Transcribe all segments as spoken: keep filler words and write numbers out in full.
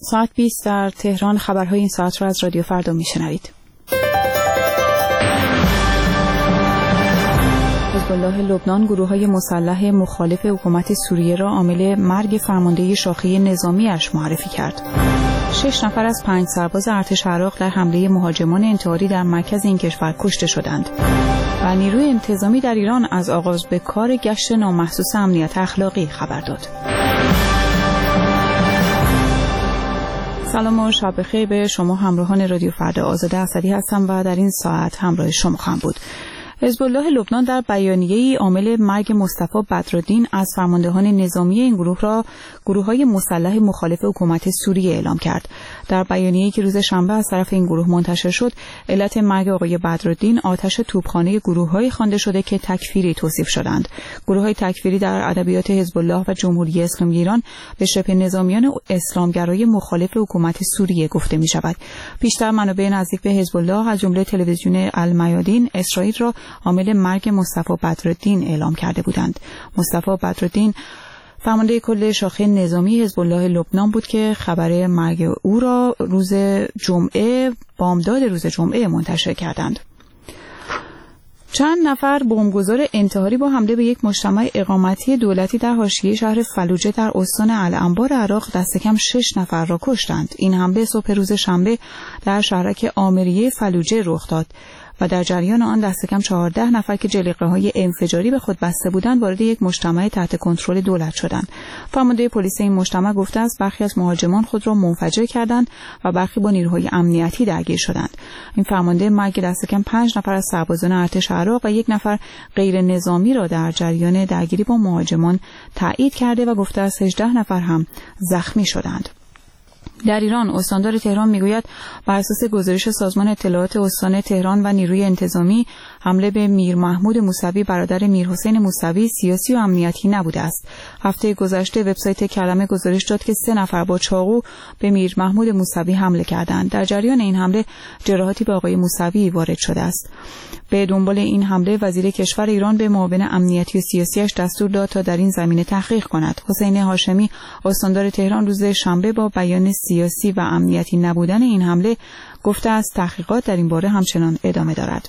ساعت بیست در تهران. خبرهای این ساعت را از رادیو فردا میشنوید. حزب الله لبنان گروه‌های مسلح مخالف حکومت سوریه را عامل مرگ فرمانده شاخه نظامی‌اش معرفی کرد. شش نفر از پنج سرباز ارتش عراق در حمله مهاجمان انتحاری در مرکز این کشور کشته شدند. و نیروی انتظامی در ایران از آغاز به کار گشت نامحسوس امنیت اخلاقی خبر داد. سلام و شب بخیر به شما همراهان رادیو فردا. آزاده اسدی هستم و در این ساعت همراه شما خواهم بود. حزب الله لبنان در بیانیه‌ای عامل مرگ مصطفی بدرالدین از فرماندهان نظامی این گروه را گروه‌های مسلح مخالف حکومت سوریه اعلام کرد. در بیانیه‌ای که روز شنبه از طرف این گروه منتشر شد، علت مرگ آقای بدرالدین آتش توپخانه گروه‌های خوانده شده که تکفیری توصیف شدند. گروه‌های تکفیری در ادبیات حزب الله و جمهوری اسلامی ایران به شبه نظامیان اسلامگرای مخالف حکومت سوریه گفته می‌شود. بیشتر منابع نزدیک به حزب الله از جمله تلویزیون المیادین اسرائیل را عامل مرگ مصطفی بدرالدین اعلام کرده بودند. مصطفی بدرالدین فرمانده کل شاخه نظامی حزب الله لبنان بود که خبر مرگ او را روز جمعه بامداد روز جمعه منتشر کردند. چند نفر بمبگذار انتحاری با حمله به یک مجتمع اقامتی دولتی در حاشیه شهر فلوجه در استان الانبار عراق دست کم شش نفر را کشتند. این حمله صبح روز شنبه در شهرک آمریه فلوجه رخ داد و در جریان آن دست کم چهارده نفر که جلیقه‌های انفجاری به خود بسته بودند وارد یک مجتمع تحت کنترل دولت شدند. فرمانده پلیس این مجتمع گفته است برخی از مهاجمان خود را منفجر کردند و برخی با نیروهای امنیتی درگیر شدند. این فرمانده مرگ دست کم پنج نفر از سربازان ارتش عراق و یک نفر غیر نظامی را در جریان درگیری با مهاجمان تایید کرده و گفته است هجده نفر هم زخمی شدند. در ایران استاندار تهران میگوید بر اساس گزارش سازمان اطلاعات استان تهران و نیروی انتظامی حمله به میر محمود موسوی برادر میر حسین موسوی سیاسی و امنیتی نبوده است. هفته گذشته وبسایت کلمه گزارش داد که سه نفر با چاقو به میر محمود موسوی حمله کردند. در جریان این حمله جراحاتی به آقای موسوی وارد شده است. به دنبال این حمله وزیر کشور ایران به معاون امنیتی و سیاسیش دستور داد تا در این زمینه تحقیق کند. حسین هاشمی استاندار تهران روز شنبه با بیان سیاسی و امنیتی نبودن این حمله گفته است تحقیقات در این باره همچنان ادامه دارد.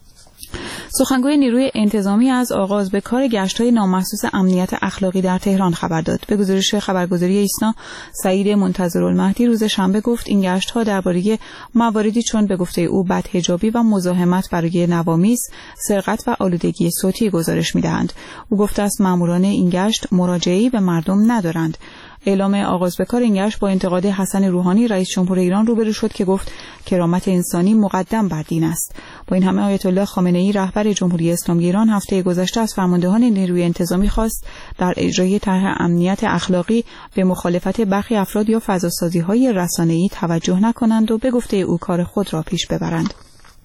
سخنگوی نیروی انتظامی از آغاز به کار گشت‌های نامحسوس امنیت اخلاقی در تهران خبر داد. به گزارش خبرگزاری ایسنا، سعید منتظرالمهدی روز شنبه گفت این گشت‌ها درباره مواردی چون به گفته او بدحجابی و مزاحمت برای نوامیس، سرقت و آلودگی صوتی گزارش می‌دهند. او گفته است ماموران این گشت مراجعه‌ای به مردم ندارند. اعلام آغاز به کار این گشت با انتقاد حسن روحانی رئیس جمهور ایران روبرو شد که گفت کرامت انسانی مقدم بر دین است. با این همه آیت الله خامنه‌ای رهبر جمهوری اسلامی ایران هفته گذشته از فرماندهان نیروی انتظامی خواست در اجرای طرح امنیت اخلاقی به مخالفت برخی افراد یا فضاسازی‌های رسانه‌ای توجه نکنند و به گفته او کار خود را پیش ببرند.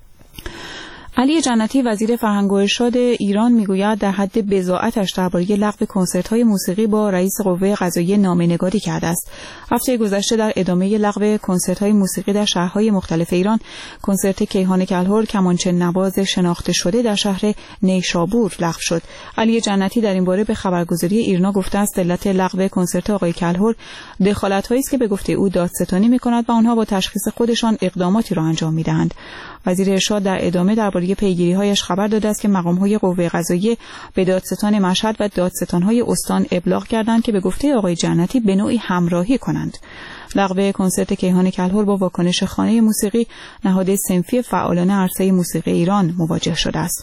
علی جنتی وزیر فرهنگ و ارشاد ایران میگوید در حد بضاعتش درباره لغو کنسرت‌های موسیقی با رئیس قوه قضاییه نامه‌نگاری کرده است. هفته گذشته در ادامه لغو کنسرت‌های موسیقی در شهرهای مختلف ایران، کنسرت کیهان کلهر کمانچه نواز شناخته شده در شهر نیشابور لغو شد. علی جنتی در این باره به خبرگزاری ایرنا گفته است علت لغو کنسرت آقای کلهر دخالت‌هایی است که به گفته او دادستانی می‌کند و آنها با تشخیص خودشان اقداماتی را انجام می‌دهند. وزیر ارشاد در ادامه درباره پیگیری‌هایش خبر داده است که مقام‌های قوه قضاییه به دادستان مشهد و دادستان‌های استان ابلاغ کردند که به گفته آقای جنتی به نوعی همراهی کنند. لغو کنسرت کیهان کلهر با واکنش خانه موسیقی نهاد صنفی فعالان عرصه موسیقی ایران مواجه شده است.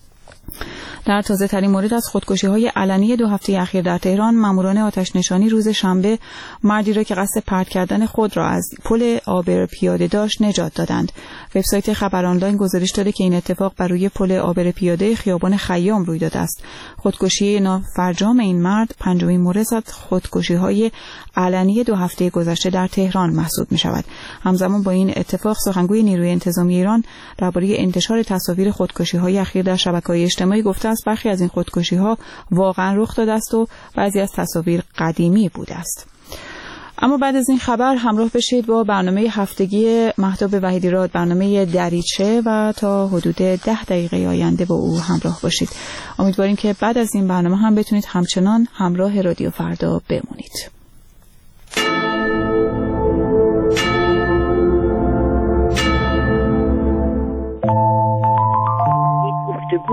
در تازه ترین مورد از خودکشی های علنی دو هفته اخیر در تهران، ماموران آتش نشانی روز شنبه مردی را که قصد پرت کردن خود را از پل آبر پیاده داشت نجات دادند. وبسایت خبر آنلاین گزارش داده که این اتفاق بر روی پل آبر پیاده خیابان خیام روی داده است. خودکشی نافرجام این مرد پنجمین مورد از خودکشی های علنی دو هفته گذشته در تهران محسوب می شود. همزمان با این اتفاق سخنگوی نیروی انتظامی ایران درباره انتشار تصاویر خودکشی های اخیر در شبکه‌های اجتماعی گفته است برخی از این خودکشی ها واقعا رخ داده است و بعضی از تصاویر قدیمی بوده است. اما بعد از این خبر همراه بشید با برنامه هفتگی مهتاب وحیدی‌راد، برنامه دریچه، و تا حدود ده دقیقه آینده با او همراه باشید. امیدواریم که بعد از این برنامه هم بتونید همچنان همراه رادیو فردا بمونید.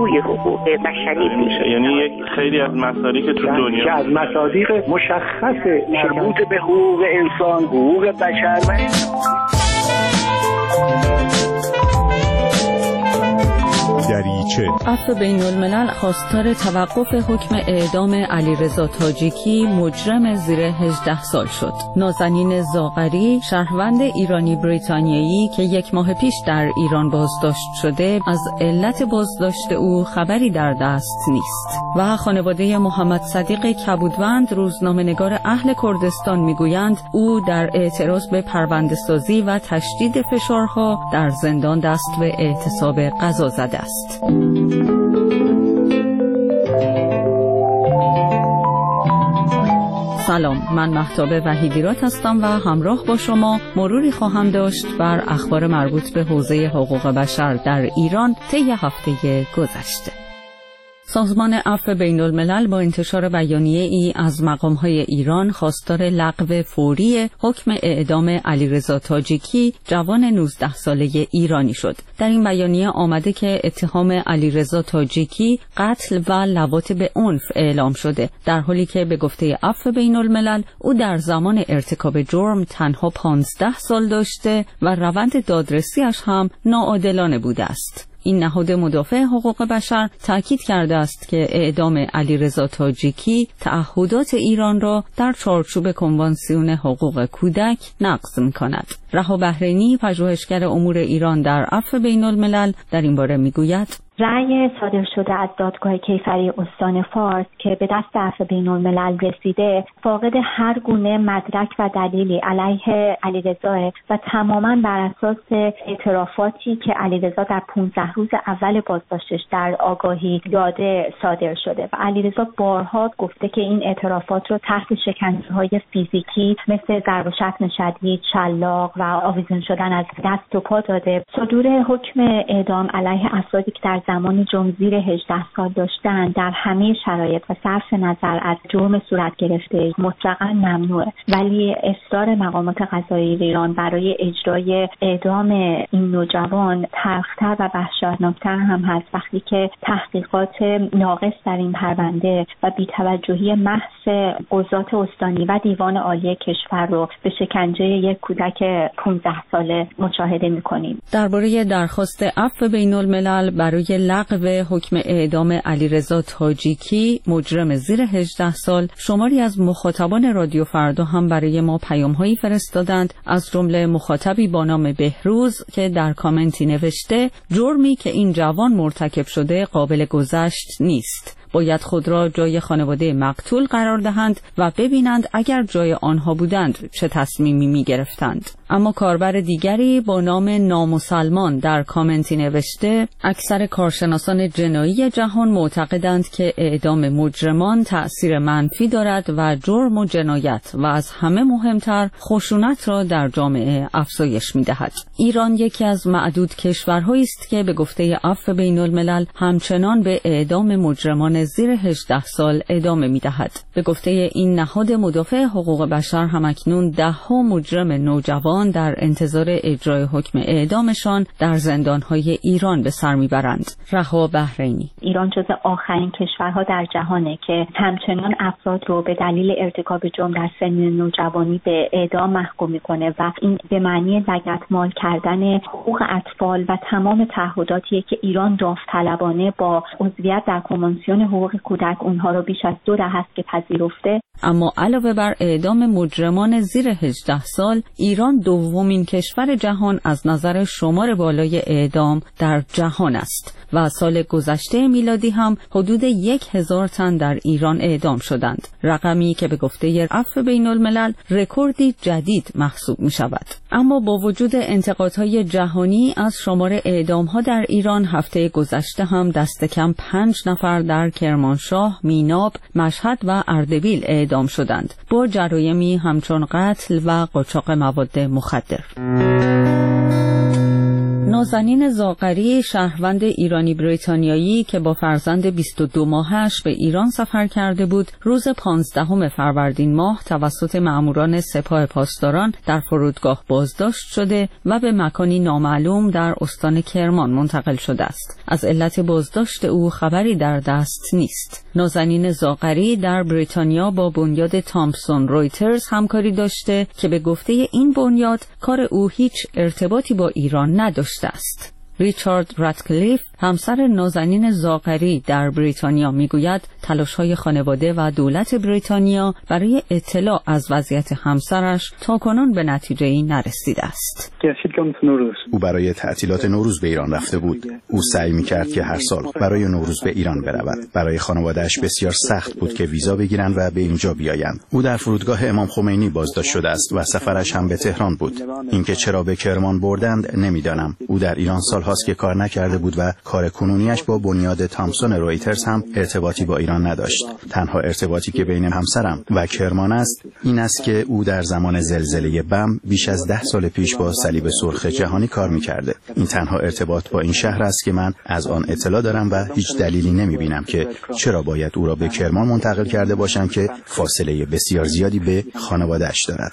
روی حقوق بشری میشه. یعنی یک خیلی از مسائلی که تو دنیا که از مصادیق مشخص مربوط به حقوق انسان، حقوق بشر و دریچه عفو بین الملل خواستار توقف حکم اعدام علیرضا تاجیکی مجرم زیر هجده سال شد. نازنین زاغری شهروند ایرانی بریتانیایی که یک ماه پیش در ایران بازداشت شده از علت بازداشت او خبری در دست نیست و خانواده محمد صدیق کبودوند روزنامه‌نگار اهل کردستان میگویند او در اعتراض به پرونده‌سازی و تشدید فشارها در زندان دست به اعتصاب قضا زده است. سلام، من مهتاب وحیدیراد هستم و همراه با شما مروری خواهم داشت بر اخبار مربوط به حوزه حقوق بشر در ایران طی هفته گذشته. سازمان عفو بین الملل با انتشار بیانیه ای از مقام‌های ایران خواستار لغو فوری حکم اعدام علیرضا تاجیکی جوان نوزده ساله ایرانی شد. در این بیانیه آمده که اتهام علیرضا تاجیکی قتل و لواط به عنف اعلام شده، در حالی که به گفته عفو بین الملل او در زمان ارتکاب جرم تنها پانزده سال داشته و روند دادرسیش هم ناعادلانه بوده است. این نهاد مدافع حقوق بشر تاکید کرده است که اعدام علیرضا تاجیکی تعهدات ایران را در چارچوب کنوانسیون حقوق کودک نقض می‌کند. رها بحرینی، پژوهشگر امور ایران در عفو بین الملل، در این باره می‌گوید: رأی صادر شده از دادگاه کیفری استان فارس که به دست عفو بین الملل رسیده فاقد هر گونه مدرک و دلیلی علیه علیرضا و تماما بر اساس اعترافاتی که علیرضا در پانزده روز اول بازداشتش در آگاهی داده صادر شده و علیرضا بارها گفته که این اعترافات رو تحت شکنجه‌های فیزیکی مثل ضرب و شتم شدید، شلاق و آویزون شدن از دست و پا داده. صدور حکم اعدام علیه افرادی که در زمان جرم زیر هجده سال داشتن در همه شرایط و صرف نظر از جرم صورت گرفته مطلقاً ممنوعه، ولی اصرار مقامات قضایی ایران برای اجرای اعدام این نوجوان تلخ‌تر و وحشتناکتر هم هست وقتی که تحقیقات ناقص در این پرونده و بی‌توجهی محض قضات استانی و دیوان عالی کشور رو به شکنجه یک کودک پانزده ساله مشاهده می‌کنیم. درباره درخواست عفو بین الملل برای لغو حکم اعدام علیرضا تاجیکی مجرم زیر هجده سال شماری از مخاطبان رادیو فردا هم برای ما پیام‌هایی فرستادند، از جمله مخاطبی با نام بهروز که در کامنتی نوشته: جرمی که این جوان مرتکب شده قابل گذشت نیست. باید خود را جای خانواده مقتول قرار دهند و ببینند اگر جای آنها بودند چه تصمیمی می گرفتند. اما کاربر دیگری با نام نامسلمان در کامنتی نوشته: اکثر کارشناسان جنایی جهان معتقدند که اعدام مجرمان تأثیر منفی دارد و جرم و جنایت و از همه مهمتر خشونت را در جامعه افزایش می دهد. ایران یکی از معدود کشورهایی است که به گفته عفو بین الملل همچنان به اعدام مجرمان زیر هجده سال ادامه می دهد. به گفته این نهاد مدافع حقوق بشر همکنون ده ها مجرم نوجوان در انتظار اجرای حکم اعدامشان در زندانهای ایران به سر می برند. رها بحرینی: ایران جز آخرین کشورها در جهانه که همچنان افراد رو به دلیل ارتکاب جرم در سن نوجوانی به اعدام محکوم میکنه و این به معنی لگدمال کردن حقوق اطفال و تمام تعهداتیه که ایران داوطلبانه با عضویت در کنوانسیون حقوق کودک اونها رو بیش از دو دهه است که پذیرفته. اما علاوه بر اعدام مجرمان زیر هجده سال، ایران دومین کشور جهان از نظر شمار بالای اعدام در جهان است و سال گذشته میلادی هم حدود یک هزار تن در ایران اعدام شدند، رقمی که به گفته عفو بین الملل رکوردی جدید محسوب می شود. اما با وجود انتقادهای جهانی از شمار اعدامها در ایران، هفته گذشته هم دست کم پنج نفر در کرمانشاه، میناب، مشهد و اردبیل اعدام شدند با جرایمی همچون قتل و قاچاق مواد مخدر. نازنین زاغری، شهروند ایرانی بریتانیایی که با فرزند بیست و دو ماهش به ایران سفر کرده بود، روز پانزدهم فروردین ماه توسط مأموران سپاه پاسداران در فرودگاه بازداشت شده و به مکانی نامعلوم در استان کرمان منتقل شده است. از علت بازداشت او خبری در دست نیست. نازنین زاغری در بریتانیا با بنیاد تامسون رویترز همکاری داشته که به گفته این بنیاد کار او هیچ ارتباطی با ایران نداشته است. ریچارد راتکلیف، همسر نازنین زاغری در بریتانیا، میگوید تلاش‌های خانواده و دولت بریتانیا برای اطلاع از وضعیت همسرش تاکنون به نتیجه‌ای نرسیده است. او برای تعطیلات نوروز به ایران رفته بود. او سعی می‌کرد که هر سال برای نوروز به ایران برود. برای خانواده‌اش بسیار سخت بود که ویزا بگیرند و به اینجا بیایند. او در فرودگاه امام خمینی بازداشت شده است و سفرش هم به تهران بود. اینکه چرا به کرمان بردند نمی‌دانم. او در ایران سال هاست که کار نکرده بود و کار کنونیش با بنیاد تامسون رویترز هم ارتباطی با ایران نداشت. تنها ارتباطی که بین همسرم و کرمان است این است که او در زمان زلزله بم بیش از ده سال پیش با صلیب سرخ جهانی کار می‌کرده. این تنها ارتباط با این شهر است که من از آن اطلاع دارم و هیچ دلیلی نمی‌بینم که چرا باید او را به کرمان منتقل کرده باشند که فاصله بسیار زیادی به خانواده‌اش دارد.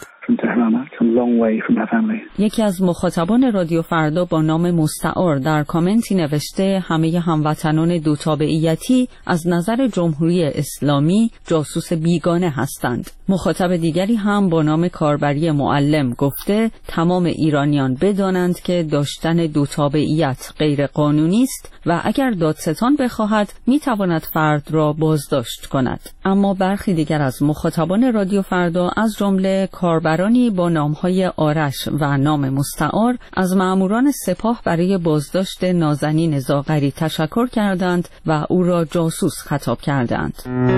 یکی از مخاطبان رادیو فردا با نام مستعار در کامنتی نوشته همه هموطنان دو تابعیتی از نظر جمهوری اسلامی جاسوس بیگانه هستند. مخاطب دیگری هم با نام کاربری معلم گفته تمام ایرانیان بدانند که داشتن دو تابعیت غیر قانونی است و اگر دادستان بخواهد میتواند فرد را بازداشت کند. اما برخی دیگر از مخاطبان رادیو فردا از جمله کاربرانی با نامهای آرش و نام مستعار از مأموران سپاه برای بازداشت نازنین زاغری تشکر کردند و او را جاسوس خطاب کردند.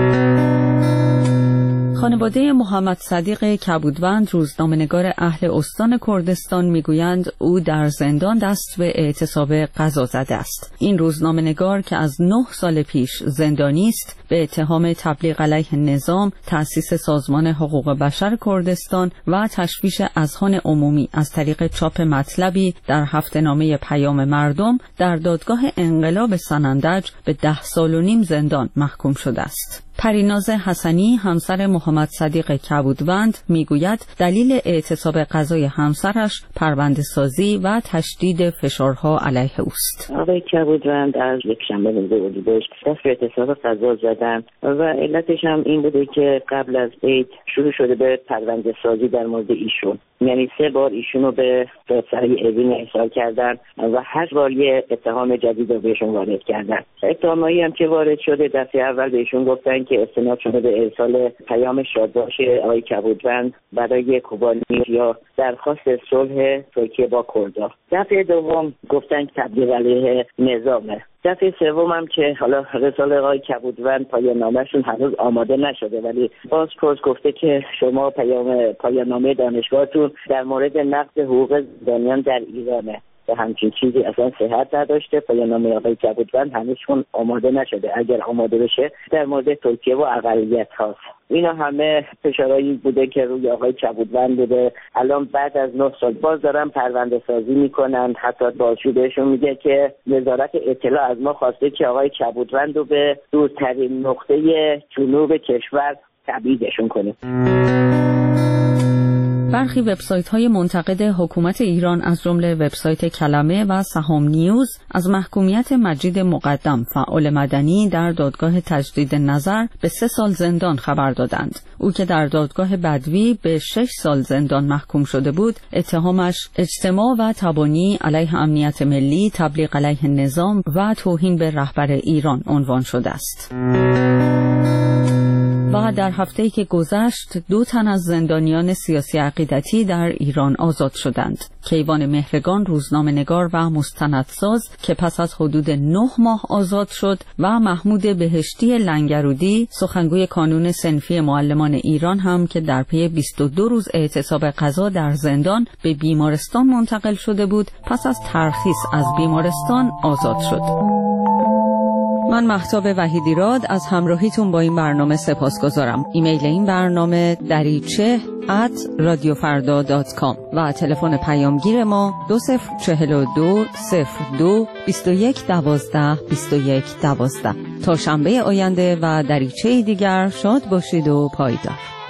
خانواده محمد صدیق کبودوند، روزنامه‌نگار اهل استان کردستان، میگویند او در زندان دست به اعتصاب غذا زده است. این روزنامه‌نگار که از نه سال پیش زندانی است به اتهام تبلیغ علیه نظام، تأسیس سازمان حقوق بشر کردستان و تشویش اذهان عمومی از طریق چاپ مطلبی در هفته‌نامه پیام مردم در دادگاه انقلاب سنندج به ده سال و نیم زندان محکوم شده است. پریناز حسنی، همسر محمد صدیق کبودوند، میگوید دلیل اعتصاب قضای همسرش پرونده سازی و تشدید فشارها علیه اوست. آقای کبودوند از یک شنبه روز اردیبهشت دست به اعتصاب قضا زدن و علتش هم این بوده که قبل از عید شروع شده به پرونده سازی در مورد ایشون، یعنی سه بار ایشونو به دادسرای اوین ارسال کردن و هر بار یه اتهام جدید رو بهشون وارد کردن. اتهامایی هم که وارد شده دفعه اول بهشون گفتن که استناد شده به ارسال پیام شادباش آقای کبودوند برای کوبانی یا درخواست صلح ترکیه با کردها. دفعه دوم گفتن که تبلیغ علیه نظامه. دفعه سوم هم که حالا رساله آقای کبودوند پایان نامه‌شون هنوز آماده نشده، ولی باز پرس گفته که شما پیام پایان نامه دانشگاهتون در مورد نقض حقوق زندانیان در ایرانه و همچین چیزی اصلا صحت نداشته. پایان نامه آقای کبودوند هنوزشون آماده نشده، اگر آماده بشه در مورد ترکیه و اقلیت هاست. اینا همه فشارهایی بوده که روی آقای کبودوند بوده. الان بعد از نه سال باز دارن پرونده سازی میکنن. حتی بازجویشون میگه که وزارت اطلاع از ما خواسته که آقای کبودوند رو به دورترین نقطه جنوب کشور تبعیدشون کنیم. برخی وبسایت‌های منتقد حکومت ایران از جمله وبسایت کلمه و سهام نیوز از محکومیت مجید مقدم، فعال مدنی، در دادگاه تجدید نظر به سه سال زندان خبر دادند. او که در دادگاه بدوی به شش سال زندان محکوم شده بود، اتهامش اجتماع و تبانی علیه امنیت ملی، تبلیغ علیه نظام و توهین به رهبر ایران عنوان شده است. و در هفته‌ای که گذشت دو تن از زندانیان سیاسی عقیدتی در ایران آزاد شدند. کیوان مهرگان، روزنامه‌نگار و مستندساز که پس از حدود نه ماه آزاد شد، و محمود بهشتی لنگرودی، سخنگوی کانون صنفی معلمان ایران هم که در پی بیست و دو روز اعتصاب قضا در زندان به بیمارستان منتقل شده بود، پس از ترخیص از بیمارستان آزاد شد. من مهتاب وحیدیراد از همراهیتون با این برنامه سپاسگزارم. ایمیل این برنامه دریچه ات رادیوفردا دات کام و تلفن پیامگیر ما دو صفر چهل و دو صفر دو بیست و یک دوازده بیست و یک دوازده. تا شنبه آینده و دریچه دیگر شاد باشید و پایدار.